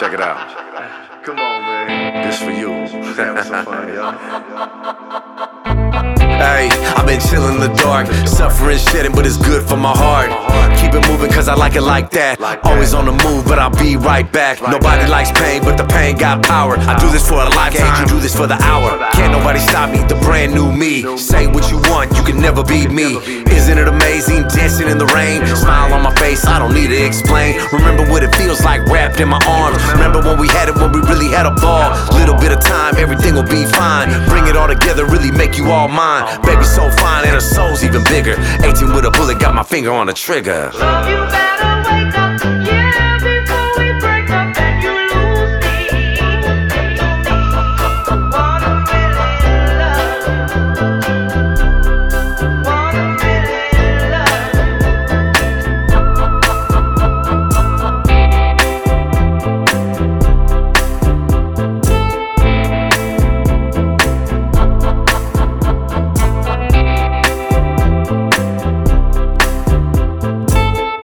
Check it out. Come on, man. This for you. Have some fun, y'all. Hey, I've been chillin' in the dark, suffering, shedding, but it's good for my heart. Keep it moving cause I like it like that. Always on the move, but I'll be right back. Nobody likes pain, but the pain got power. I do this for a lifetime, you do this for the hour. Can't nobody stop me, the brand new me. Say what you want, you can never beat me. Isn't it amazing, dancing in the rain? Smile on my face, I don't need to explain. Remember what it feels like wrapped in my arms. Remember when we had it, when we really had a ball. Little bit of time, everything will be fine. Bring it all together, really make you all mine. Baby so fine and her soul's even bigger. 18 with a bullet, got my finger on the trigger. Love you back.